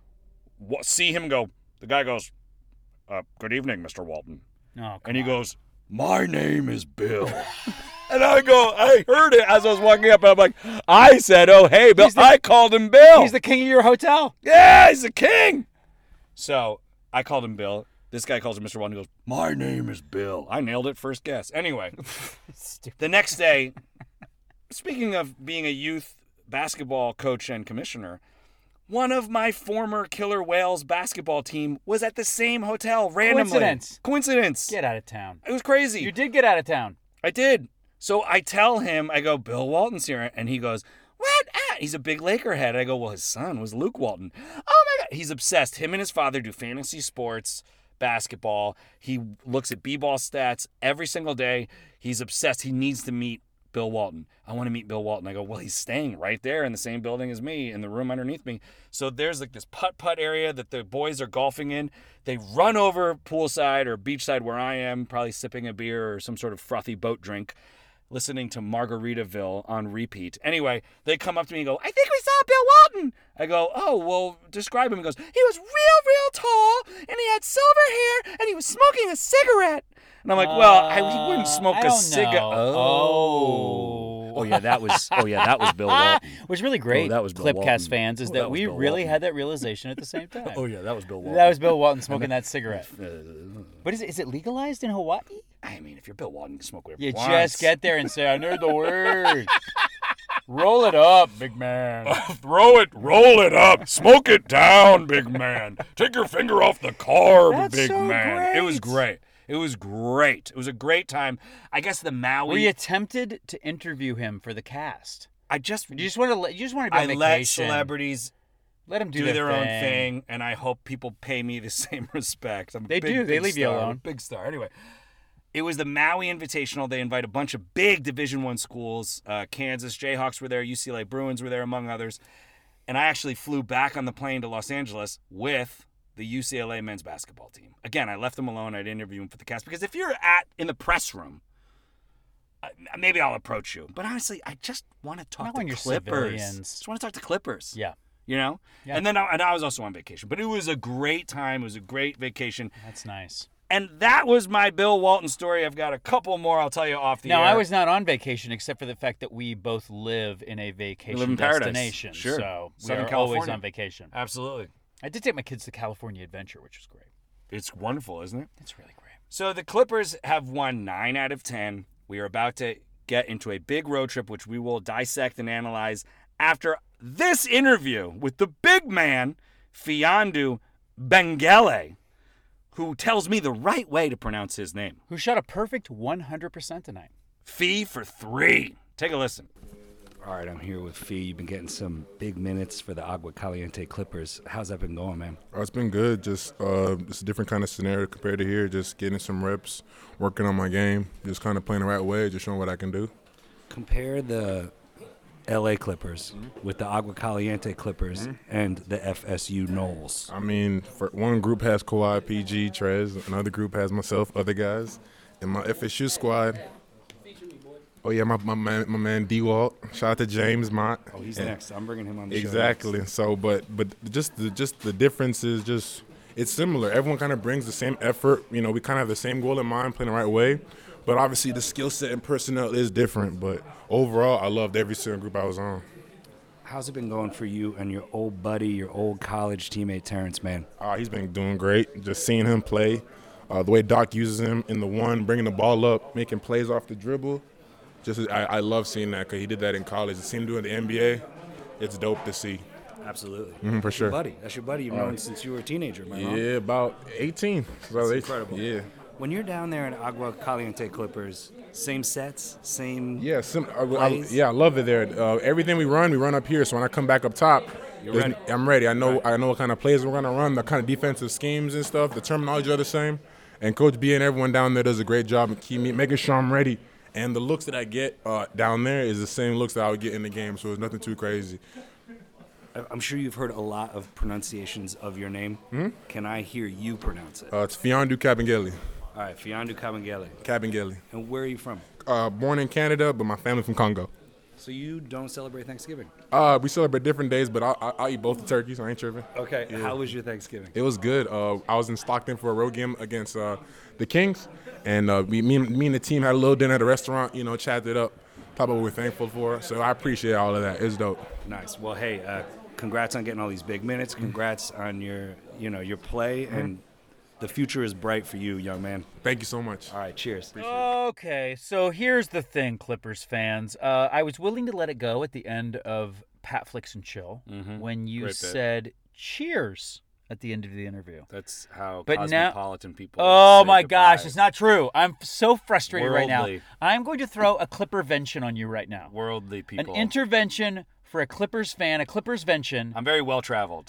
See him go. The guy goes, uh, "Good evening, Mister Walton," Oh, and he on. goes, "My name is Bill." And I go, I heard it as I was walking up, and I'm like, I said, "Oh, hey, Bill." He's the- I called him Bill. He's the king of your hotel. Yeah, he's the king. So I called him Bill. This guy calls him Mister Walton. He goes, my name is Bill. I nailed it first guess. Anyway, the next day, speaking of being a youth basketball coach and commissioner, one of my former Killer Whales basketball team was at the same hotel randomly. Coincidence. Coincidence. Get out of town. It was crazy. You did get out of town. I did. So I tell him, I go, Bill Walton's here. And he goes, what? Ah, he's a big Laker head. I go, well, his son was Luke Walton. Oh, my God. He's obsessed. Him and his father do fantasy sports, basketball. He looks at b-ball stats every single day. He's obsessed. He needs to meet Bill Walton. I want to meet Bill Walton. I go, well, he's staying right there in the same building as me, in the room underneath me. So there's like this putt-putt area that the boys are golfing in. They run over poolside or beachside where I am, probably sipping a beer or some sort of frothy boat drink, listening to Margaritaville on repeat. Anyway, they come up to me and go, I think we saw Bill Walton. I go, oh, well, describe him. He goes, he was real, real tall, and he had silver hair, and he was smoking a cigarette. And I'm like, well, I, he wouldn't smoke I a don't cigarette. know. Oh. oh, yeah, that was. Oh, yeah, that was Bill Walton. What's really great, Oh, that was Bill Clipcast Walton. fans, is Oh, that, that was we Bill really Walton. had that realization at the same time. Oh, yeah, that was Bill Walton. That was Bill Walton smoking that cigarette. Uh, But is it, is it legalized in Hawaii? I mean, if you're Bill Walton, you can smoke whatever You you want. just get there and say, I know the word. Roll it up, big man. Throw it, roll it up, smoke it down, big man. Take your finger off the carb, That's big so man. It was great. great. It was great. It was a great time. I guess the Maui. Were you tempted to interview him for the cast? I just. You just want to. You just want to be on I vacation. let celebrities Let them do, do, their, their, thing. own thing, and I hope people pay me the same respect. I'm a They big, do. They big leave you star. I'm a alone. Big star. Anyway, it was the Maui Invitational. They invite a bunch of big Division One schools. Uh, Kansas Jayhawks were there. U C L A Bruins were there, among others. And I actually flew back on the plane to Los Angeles with the U C L A men's basketball team. Again, I left them alone. I'd interview them for the cast because if you're at in the press room, uh, maybe I'll approach you. But honestly, I just want to talk Not to when you're Clippers. civilians. Just want to talk to Clippers. Yeah. You know? Yeah. And then I, and I was also on vacation. But it was a great time. It was a great vacation. That's nice. And that was my Bill Walton story. I've got a couple more I'll tell you off the Now, air. I was not on vacation except for the fact that we both live in a vacation live in paradise. destination. Sure. So we Southern are always California. on vacation. Absolutely. I did take my kids to California Adventure, which was great. It's wonderful, isn't it? It's really great. So the Clippers have won nine out of ten. We are about to get into a big road trip, which we will dissect and analyze after this interview with the big man, Mfiondu Bengele, who tells me the right way to pronounce his name. Who shot a perfect one hundred percent tonight. Fee for three. Take a listen. All right, I'm here with Fee. You've been getting some big minutes for the Agua Caliente Clippers. How's that been going, man? Oh, it's been good. Just uh, it's a different kind of scenario compared to here. Just getting some reps, working on my game, just kind of playing the right way, just showing what I can do. Compare the L A Clippers with the Agua Caliente Clippers and the F S U Knowles. I mean, for one group has Kawhi, P G, Trez. Another group has myself, other guys. And my F S U squad, oh, yeah, my, my man, my man D-Walt. Shout out to James Mott. Oh, he's And- next. I'm bringing him on the show. Exactly. So, but but just the just the difference is just it's similar. Everyone kind of brings the same effort. You know, we kind of have the same goal in mind, playing the right way. But obviously, the skill set and personnel is different. But overall, I loved every single group I was on. How's it been going for you and your old buddy, your old college teammate, Terrence, man? Uh, he's been doing great. Just seeing him play, uh, the way Doc uses him in the one, bringing the ball up, making plays off the dribble. Just I, I love seeing that because he did that in college. To see him do it in the N B A, it's dope to see. Absolutely. Mhm, for That's sure. your buddy. That's your buddy you've Uh, known since you were a teenager, man. Yeah, about eighteen. About That's eighteen. incredible. Yeah. When you're down there in Agua Caliente Clippers, same sets, same Yeah, sim- I, I, plays? yeah, I love it there. Uh, everything we run, we run up here. So when I come back up top, You're there's- ready. I'm ready. I know I know what kind of plays we're gonna run, the kind of defensive schemes and stuff. The terminology are the same. And Coach B and everyone down there does a great job of keep me making sure I'm ready. And the looks that I get uh, down there is the same looks that I would get in the game. So it's nothing too crazy. I'm sure you've heard a lot of pronunciations of your name. Mhm. Can I hear you pronounce it? Uh, it's Mfiondu Kabengele. All right, Mfiondu Kabengele. Kabengele. And where are you from? Uh, born in Canada, but my family's from Congo. So you don't celebrate Thanksgiving? Uh, we celebrate different days, but I'll, I'll eat both the turkeys. I ain't tripping. Okay. Yeah. How was your Thanksgiving? It was good. Uh, I was in Stockton for a road game against uh, the Kings, and uh, we, me, and- me and the team had a little dinner at a restaurant. You know, chatted it up, talked about what we're thankful for. So I appreciate all of that. It's dope. Nice. Well, hey, uh, congrats on getting all these big minutes. Congrats on your, you know, your play, and the future is bright for you, young man. Thank you so much. All right, cheers. Okay, so here's the thing, Clippers fans. Uh, I was willing to let it go at the end of Pat Flicks and Chill Mhm. when you Great bit. said cheers at the end of the interview. That's how But now- cosmopolitan people. Oh say my goodbye. gosh, it's not true. I'm so frustrated right now. Worldly. I'm going to throw a Clippervention on you right now. Worldly people. An intervention for a Clippers fan, a Clippersvention. I'm very well traveled.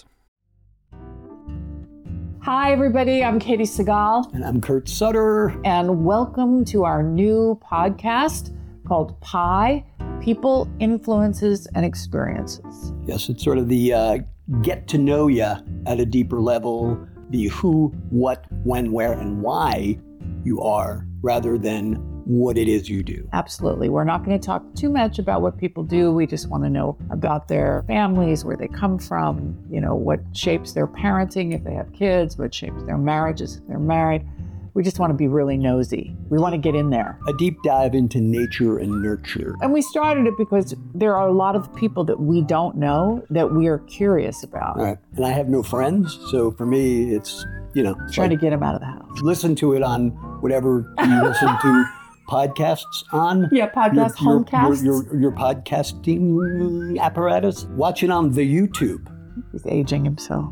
Hi, everybody. I'm Katie Segal. And I'm Kurt Sutter. And welcome to our new podcast called Pi People, Influences, and Experiences. Yes, it's sort of the uh, get to know you at a deeper level, the who, what, when, where, and why you are, rather than what it is you do. Absolutely. We're not going to talk too much about what people do. We just want to know about their families, where they come from, you know, what shapes their parenting if they have kids, what shapes their marriages if they're married. We just want to be really nosy. We want to get in there. A deep dive into nature and nurture. And we started it because there are a lot of people that we don't know that we are curious about. All right. And I have no friends, so for me, it's, you know. Trying to get them out of the house. Listen to it on whatever you listen to podcasts on. Yeah, podcast, your, your, homecasts. Your, your, your podcasting apparatus. Watch it on the YouTube. He's aging himself.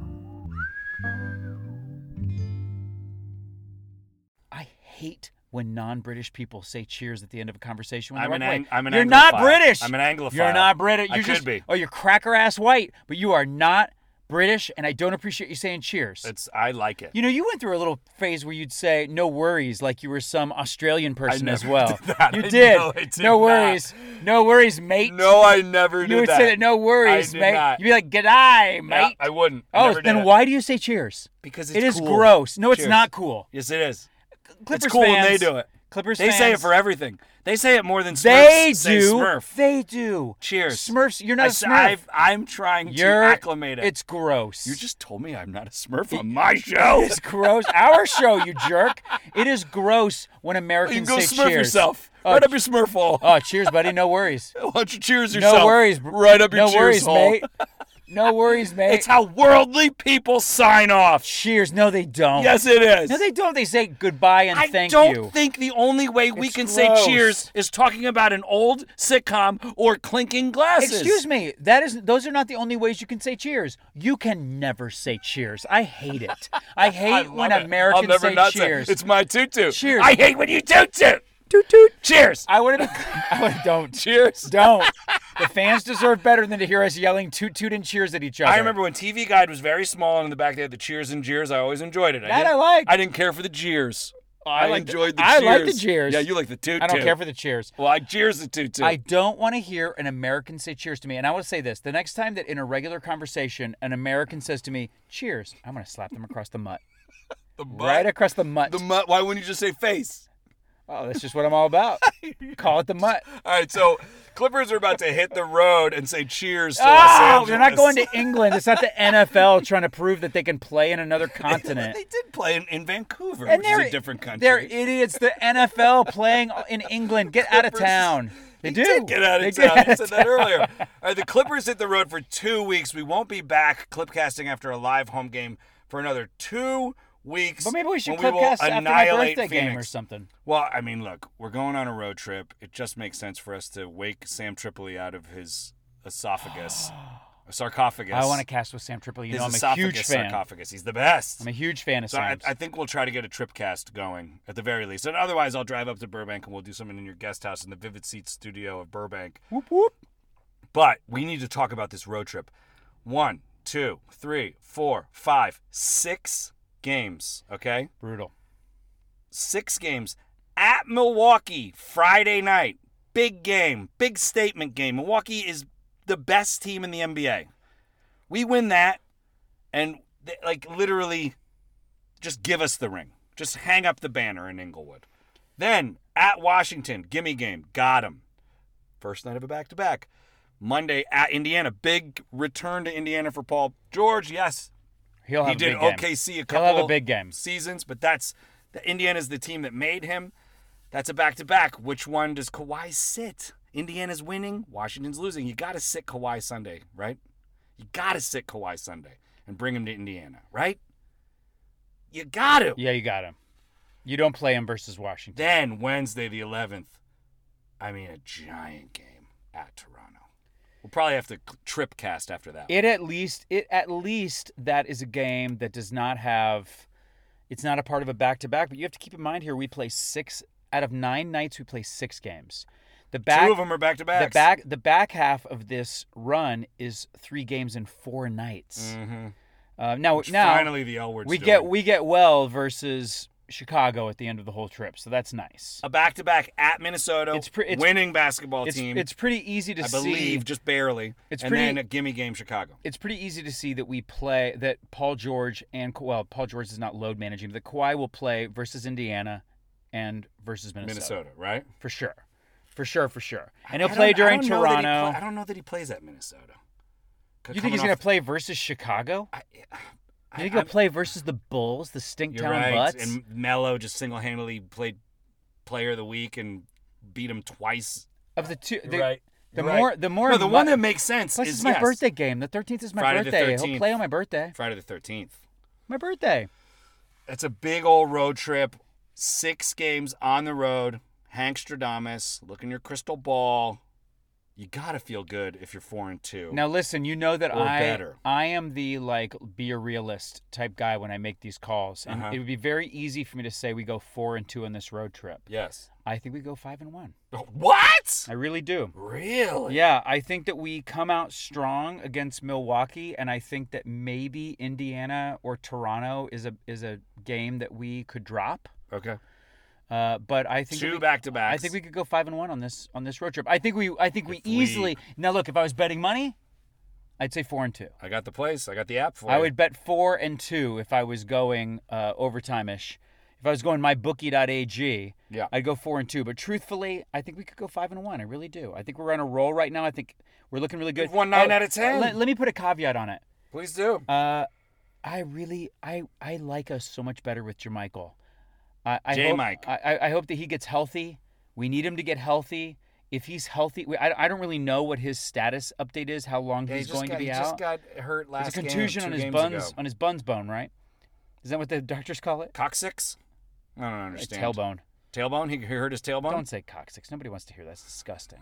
I hate when non-British people say cheers at the end of a conversation. When I'm they an walk away. ang- I'm an You're not Anglophile. British. I'm an Anglophile. You're not British. I You're could just, be. Oh, you're cracker ass white, but you are not British, and I don't appreciate you saying cheers. It's I like it. You know, you went through a little phase where you'd say "no worries" like you were some Australian person as never well. did that. You I- did. no, I did no not. worries. No worries, mate. No, I never did You would that. say that. No worries, I did mate. not. You'd be like, "G'day, mate." Yeah, I wouldn't. Oh, Never did then it. why do you say cheers? Because it's it is cool. gross. No, it's Cheers. not cool. Yes, it is. Clippers it's cool fans, when they do it. Clippers They fans, say it for everything. They say it more than Smurfs They say do. Smurf. They do. Cheers. Smurfs. You're not I a s- Smurf. I've, I'm trying You're, to acclimate it. It's gross. You just told me I'm not a Smurf on my show. It's gross. Our show, you jerk. It is gross when You Americans can go say Smurf cheers. yourself. Oh, right up your Smurf hole. Oh, cheers, buddy. No worries. Why don't you cheers yourself? No worries. Right up your no cheers worries, hole. mate. No worries, mate. It's how worldly people sign off. Cheers. No, they don't. Yes, it is. No, they don't. They say goodbye and I thank don't you. think the only way we It's can gross. say cheers is talking about an old sitcom or clinking glasses. Excuse me. That is. Those are not the only ways you can say cheers. You can never say cheers. I hate it. I hate I when love it. Americans I'll never say not say- cheers. It's my tutu. Cheers. I hate when you toot toot. Toot toot. Cheers. I want to be. I wanna, don't. Cheers. Don't. The fans deserve better than to hear us yelling toot toot and cheers at each other. I remember when T V Guide was very small and in the back they had the cheers and jeers. I always enjoyed it. That didn't- I liked. I didn't care for the jeers. I, like the- enjoyed the, I cheers. like the cheers. Yeah, you like the toot I don't toot. care for the cheers. Well, I cheers the toot toot. I don't want to hear an American say cheers to me. And I want to say this. The next time that in a regular conversation an American says to me, cheers, I'm going to slap them across the mutt. the butt. Right across the mutt. The mutt. Why wouldn't you just say face? Oh, that's just what I'm all about. Call it the mutt. All right, so Clippers are about to hit the road and say cheers to Los Oh, Angeles. they're not going to England. It's not the N F L trying to prove that they can play in another continent. They did play in, in Vancouver, And which is they're- a different country. They're idiots. The N F L playing in England. Get out of Clippers- town. They He do. did get out They of get town. out You of said that town. earlier. All right, the Clippers hit the road for two weeks. We won't be back clipcasting after a live home game for another two weeks. But maybe we should when we will clipcast after my annihilate birthday game or Phoenix. something. Well, I mean, look, we're going on a road trip. It just makes sense for us to wake Sam Tripoli out of his esophagus, sarcophagus. I want to cast with Sam Tripoli. You his know, I'm a esophagus huge fan. sarcophagus. He's the best. I'm a huge fan of So I, Sam's. I think we'll try to get a trip cast going at the very least. And otherwise, I'll drive up to Burbank and we'll do something in your guest house in the Vivid Seats studio of Burbank. Whoop, whoop. But we need to talk about this road trip. One, two, three, four, five, six games, okay? Brutal. Six games at Milwaukee Friday night. Big game, big statement game. Milwaukee is the best team in the N B A. We win that, and they, like literally just give us the ring. Just hang up the banner in Inglewood. Then at Washington, gimme game, got him. First night of a back-to-back. Monday at Indiana, big return to Indiana for Paul George. Yes, He'll have he a did big game. O K C a He'll couple have a big game. seasons, but that's the Indiana's the team that made him. That's a back-to-back. Which one does Kawhi sit? Indiana's winning, Washington's losing. You got to sit Kawhi Sunday, right? You got to sit Kawhi Sunday and bring him to Indiana, right? You got to. Yeah, you got him. You don't play him versus Washington. Then Wednesday the eleventh, I mean a giant game at Toronto. We'll probably have to trip cast after that. It at least it at least that is a game that does not have it's not a part of a back-to-back, but you have to keep in mind here we play six out of nine nights we play six games. The back Two of them are back-to-backs. The back the back half of this run is three games in four nights. Mm-hmm. Uh, now Which now finally the L word's we doing. get we get well versus Chicago at the end of the whole trip, so that's nice. A back-to-back at Minnesota, It's pre- it's- winning basketball It's, team. it's pretty easy to I see. believe, just barely. It's and pretty- then a gimme game Chicago. It's pretty easy to see that we play that Paul George and well, Paul George is not load managing, but that Kawhi will play versus Indiana and versus Minnesota. Minnesota, right? For sure, for sure, for sure. And I he'll play don't- I during don't know that he Toronto. play- I don't know that he plays at Minnesota. You think Coming he's going off- to play versus Chicago? I, you think he'll play versus the Bulls, the You're Stinktown right. Butts? And Melo just single-handedly played Player of the Week and beat him twice. Of the two, You're the, right. The You're more, right. the more. No, the mu- one that makes sense Plus, is it's my yes. birthday game. The thirteenth is my Friday birthday. the He'll thirteenth. play on my birthday. Friday the thirteenth. My birthday. It's a big old road trip. Six games on the road. Hank Stradamus, look in your crystal ball. You gotta feel good if you're four and two. Now listen, you know that Or I better. I am the like be a realist type guy when I make these calls, and Uh-huh. it would be very easy for me to say we go four and two on this road trip. Yes. I think we go five and one. What? I really do. Really? Yeah, I think that we come out strong against Milwaukee, and I think that maybe Indiana or Toronto is a is a game that we could drop. Okay. Uh, but I think that Two we- back-to-backs. I think we could go five and one on this on this road trip. I think we I think we If we- easily now look. If I was betting money, I'd say four and two. I got the place. I got the app for I you. would bet four and two if I was going uh, overtime-ish. If I was going mybookie.ag, Yeah. I'd go four and two. But truthfully, I think we could go five and one. I really do. I think we're on a roll right now. I think we're looking really good. We've won nine Oh, out of ten. Let, let me put a caveat on it. Please do. Uh, I really, I, I like us so much better with Jermichael. I, I J. hope, Mike. I, I- I hope that he gets healthy. We need him to get healthy. If he's healthy, we, I, I don't really know what his status update is. How long Yeah, he he's just going got, to be he out. just got hurt last It's a game, contusion two on his games buns ago. on his buns bone, right? Is that what the doctors call it? Coccyx? I don't understand. Tailbone. Tailbone? He hurt his tailbone? Don't say coccyx. Nobody wants to hear that. That's disgusting.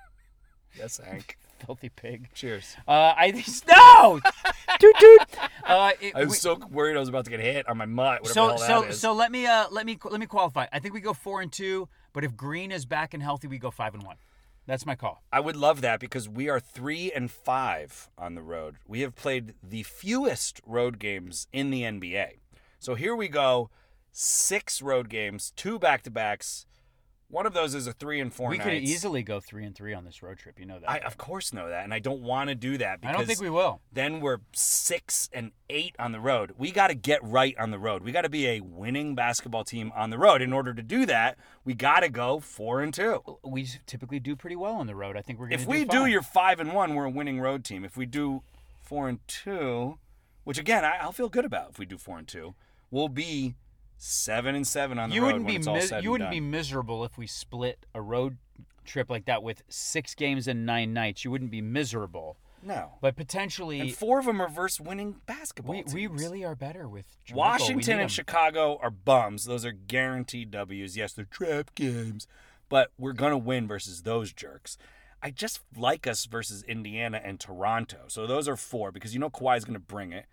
Yes, Hank. Filthy pig. Cheers. Uh, I no, toot toot. Uh, it, I was we- so worried I was about to get hit on my mutt. Whatever so the hell so that is. so let me uh let me let me qualify. I think we go four and two, but if Green is back and healthy, we go five and one. That's my call. I would love that because we are three and five on the road. We have played the fewest road games in the N B A. So here we go, six road games, two back-to-backs. One of those is a three and four we nights. could easily go three and three on this road trip. You know that. I of course know that, and I don't want to do that I because don't think we will. Then we're six and eight on the road. We got to get right on the road. We got to be a winning basketball team on the road. In order to do that, we got to go four and two. We typically do pretty well on the road. I think we're going to. If we do, do fine. your five and one, we're a winning road team. If we do four and two, which again I, I'll feel good about if we do four and two, we'll be seven and seven on the you road wouldn't when be it's all mis- said you and wouldn't done. be miserable if we split a road trip like that with six games and nine nights. You wouldn't be miserable. No. But potentially, And four of them are versus winning basketball we teams. we really are better with Jermichael. We Washington need and him. Chicago are bums. Those are guaranteed W's. Yes, they're trap games, but we're going to win versus those jerks. I just like us versus Indiana and Toronto. So those are four because you know Kawhi's going to bring it.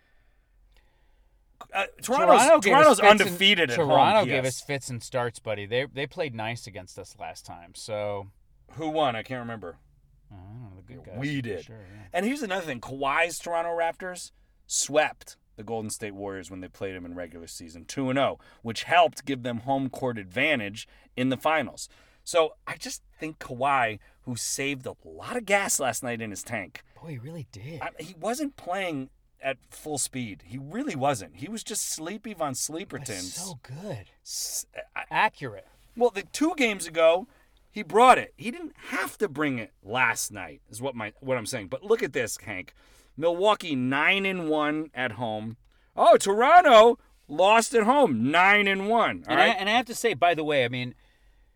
Uh, Toronto's, Toronto gave us Toronto's fits and- undefeated at Toronto home. gave P S. us fits and starts, buddy. They they played nice against us last time. So Who won? I can't remember. I don't know, the good guys. We did. Sure, yeah. And here's another thing. Kawhi's Toronto Raptors swept the Golden State Warriors when they played them in regular season, two and oh, which helped give them home court advantage in the finals. So I just think Kawhi, who saved a lot of gas last night in his tank, Boy, he really did. I, he wasn't playing at full speed. He really wasn't. He was just sleepy Von Sleeperton. So good. S- I- Accurate. Well, the two games ago, he brought it. He didn't have to bring it last night, is what my what I'm saying. But look at this, Hank. Milwaukee nine and one at home. Oh, Toronto lost at home, nine and one. All And I, right. and I have to say, by the way, I mean,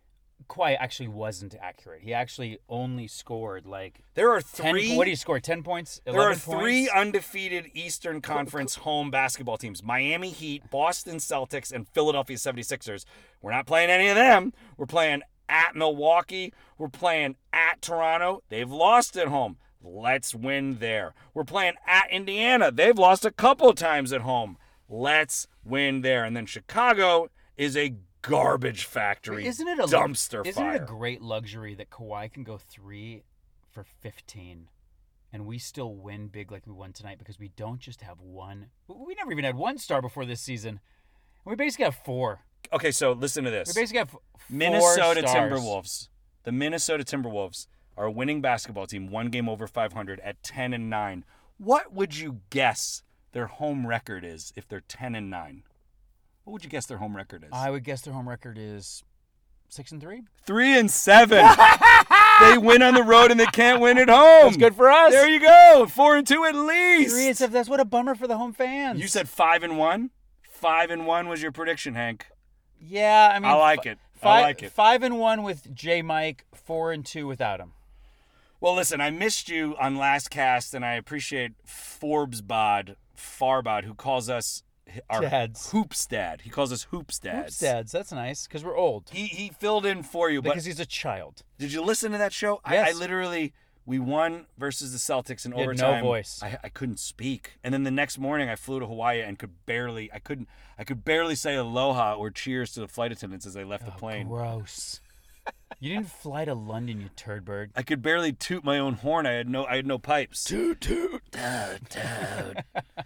Kawhi actually wasn't accurate. He actually only scored like There are ten. three. What did he score? Ten points. There are eleven three points? undefeated Eastern Conference home basketball teams: Miami Heat, Boston Celtics, and Philadelphia seventy-sixers. We're not playing any of them. We're playing at Milwaukee. We're playing at Toronto. They've lost at home. Let's win there. We're playing at Indiana. They've lost a couple times at home. Let's win there. And then Chicago is a garbage factory. Isn't it a dumpster isn't fire? it a great luxury that Kawhi can go three for fifteen, and we still win big like we won tonight because we don't just have one. We never even had one star before this season. We basically have four. Okay, so listen to this. We basically have four Minnesota stars. Timberwolves. The Minnesota Timberwolves are a winning basketball team, one game over five hundred at ten and nine. What would you guess their home record is if they're ten and nine? What would you guess their home record is? I would guess their home record is six and three. Three and seven. They win on the road and they can't win at home. That's good for us. There you go. Four and two at least. Three and seven. That's what a bummer for the home fans. You said five and one. Five and one was your prediction, Hank. Yeah, I mean, I like f- it. Five, I like it. Five and one with J. Mike. Four and two without him. Well, listen, I missed you on last cast, and I appreciate Forbes Bod, Farbod, who calls us our Dads. Hoops Dad. He calls us Hoops Dads. Hoops dads. That's nice because we're old. He he filled in for you, but Because he's a child. did you listen to that show? I, Yes. I literally we won versus the Celtics in You had no overtime. voice. I, I couldn't speak, and then the next morning I flew to Hawaii and could barely I couldn't I could barely say aloha or cheers to the flight attendants as I left the plane. Gross. You didn't fly to London, you turd bird. I could barely toot my own horn. I had no I had no pipes. Toot toot. Toot toot.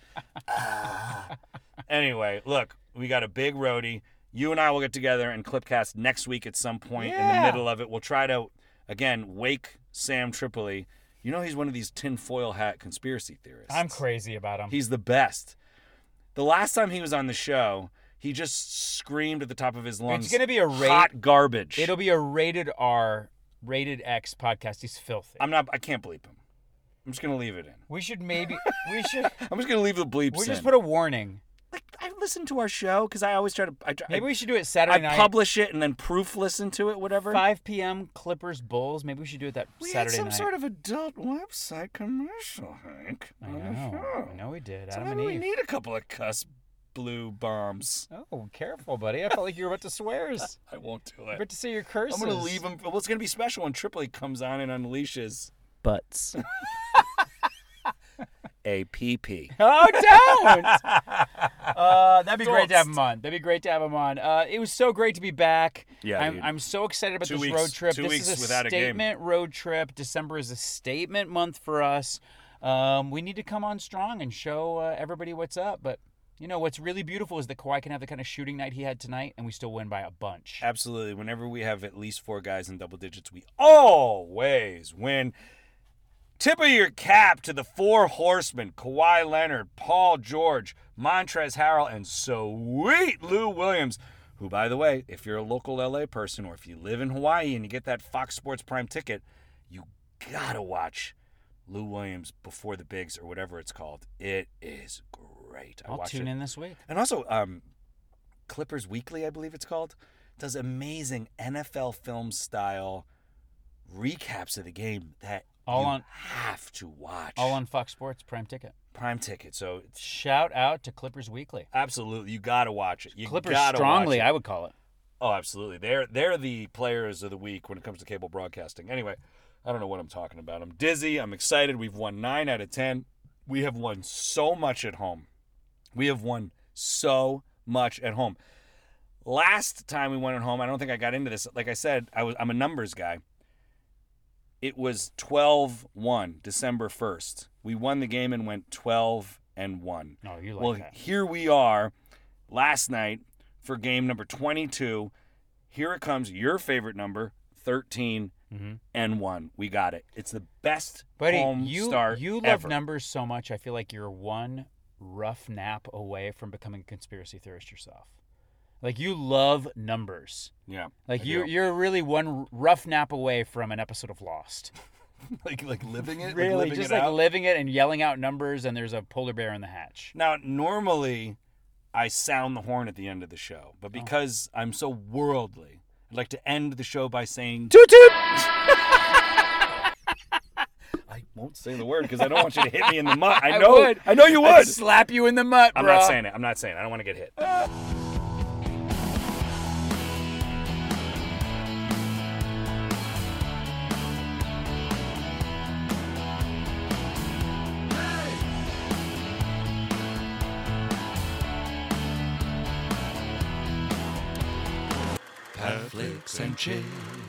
Ah. Anyway, look, we got a big roadie. You and I will get together and Clipcast next week at some point in the Yeah. middle of it. We'll try to, again, wake Sam Tripoli. You know he's one of these tinfoil hat conspiracy theorists. I'm crazy about him. He's the best. The last time he was on the show, he just screamed at the top of his lungs. It's going to be a rate, hot garbage. It'll be a rated R, rated X podcast. He's filthy. I'm not. I can't bleep him. I'm just gonna leave it in. We should maybe. We should. I'm just gonna leave the bleeps We in. just put a warning. Like I listen to our show because I always try to. I, try, Maybe I, we should do it Saturday I night. publish it and then proof listen to it, whatever. five p.m. Clippers Bulls. Maybe we should do it that we Saturday had some night. sort of adult website commercial, Hank. I on the know. show. I know we did. So Adam maybe and we Eve. need a couple of cuss blue bombs. Oh, careful, buddy. I felt like you were about to swears. I won't do You're it. about to say your curses. I'm gonna leave him. Well, it's gonna be special when Tripoli comes on and unleashes butts. A P P. Oh, don't! uh, that'd be great to have him on. That'd be great to have him on. Uh, it was so great to be back. Yeah, I'm, dude. I'm so excited about Two this weeks- road trip. two this weeks is a without a game. statement road trip. December is a statement month for us. Um, we need to come on strong and show uh, everybody what's up. But you know what's really beautiful is that Kawhi can have the kind of shooting night he had tonight, and we still win by a bunch. Absolutely. Whenever we have at least four guys in double digits, we always win. Tip of your cap to the four horsemen, Kawhi Leonard, Paul George, Montrezl Harrell, and sweet Lou Williams, who, by the way, if you're a local L A person or if you live in Hawaii and you get that Fox Sports Prime ticket, you gotta watch Lou Williams Before the Bigs or whatever it's called. It is great. I I'll watch tune it. in this week. And also, um, Clippers Weekly, I believe it's called, does amazing N F L film style recaps of the game that All you on have to watch. all on Fox Sports Prime Ticket. Prime Ticket. So it's, Shout out to Clippers Weekly. absolutely, you got to watch it. You Clippers gotta strongly, watch it. I would call it. Oh, absolutely. They're they're the players of the week when it comes to cable broadcasting. Anyway, I don't know what I'm talking about. I'm dizzy. I'm excited. We've won nine out of ten. We have won so much at home. We have won so much at home. Last time we went at home, I don't think I got into this. Like I said, I was I'm a numbers guy. It was twelve one, December first. We won the game and went twelve and one. Oh, you like well, that. here we are last night for game number twenty-two. Here it comes, your favorite number, thirteen Mm-hmm. and one. We got it. It's the best Buddy, home you, start you love ever. numbers so much, I feel like you're one rough nap away from becoming a conspiracy theorist yourself. Like, you love numbers. Yeah. Like, I you, do. you're really one rough nap away from an episode of Lost. like like living it? Really, like living just it like out? living it and yelling out numbers, and there's a polar bear in the hatch. Now, normally I sound the horn at the end of the show, but because I'm so worldly I'd like to end the show by saying toot toot. I won't say the word because I don't want you to hit me in the mutt. I I know. would. I know you would. I'd slap you in the mutt, I'm bro. not saying it. I'm not saying it. I don't want to get hit. Pat Flakes and Chill.